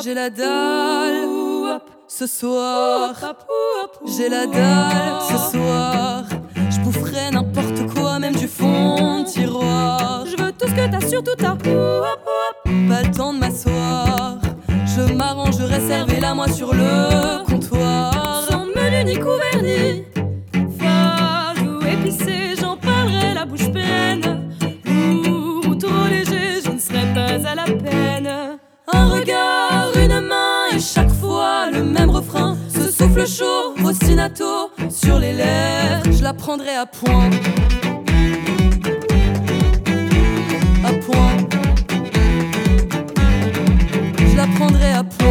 J'ai la dalle ce soir. J'ai la dalle ce soir. Je boufferai n'importe quoi, même du fond de tiroir. Je veux tout ce que t'as, surtout t'as. Pas le temps de m'asseoir. Je m'arrangerai, servez-la moi sur le comptoir. Sans menu ni couvert ni fade ou épicé, j'en parlerai la bouche pleine. Lourd ou trop léger, je ne serai pas à la peine. Un regard, une main et chaque fois le même refrain. Ce souffle chaud, ostinato sur les lèvres. Je la prendrai à point. À point. Je la prendrai à point.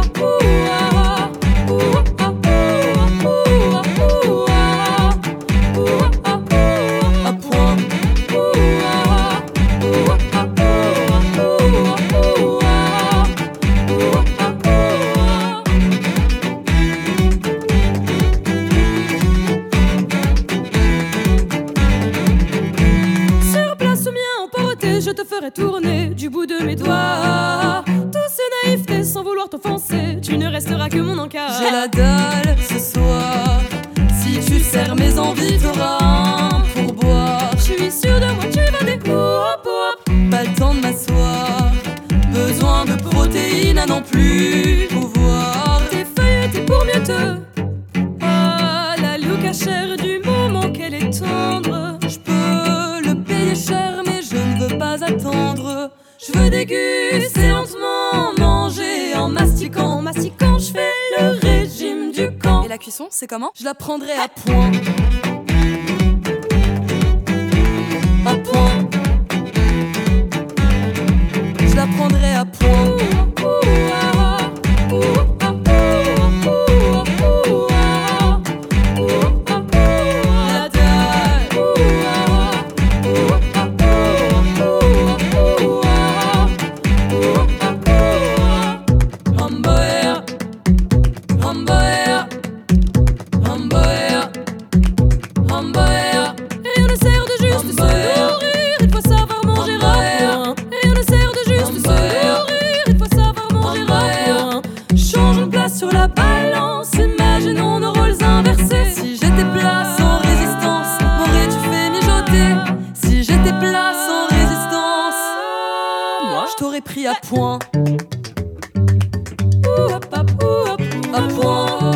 Je te ferai tourner du bout de mes doigts. Douce naïveté sans vouloir t'offenser, tu ne resteras que mon encart. J'ai la dalle ce soir. Si tu serres mes envies, t'auras un pourboire. Je suis sûre de moi, tu vas des hop hop. Pas le temps de m'asseoir. Besoin de protéines à n'en plus pouvoir. T'es feuilletée pour mieux te. Ah, la loup cachère du moment qu'elle est tendre. Je peux le payer cher, mais je ne veux pas attendre. Je veux déguster lentement, manger en mastiquant. En mastiquant, je fais le régime du camp. Et la cuisson, c'est comment? Je la prendrai à point. À point. Je la prendrai à point. Rien ne sert de juste se nourrir, il faut savoir manger à point. Rien ne sert de juste se nourrir, il faut savoir manger à point. Changeons de place sur la balance, imaginons nos rôles inversés. Si j'étais plat sans résistance, m'aurais-tu fait mijoter? Si j'étais plat sans résistance, moi je t'aurais pris à point. À point.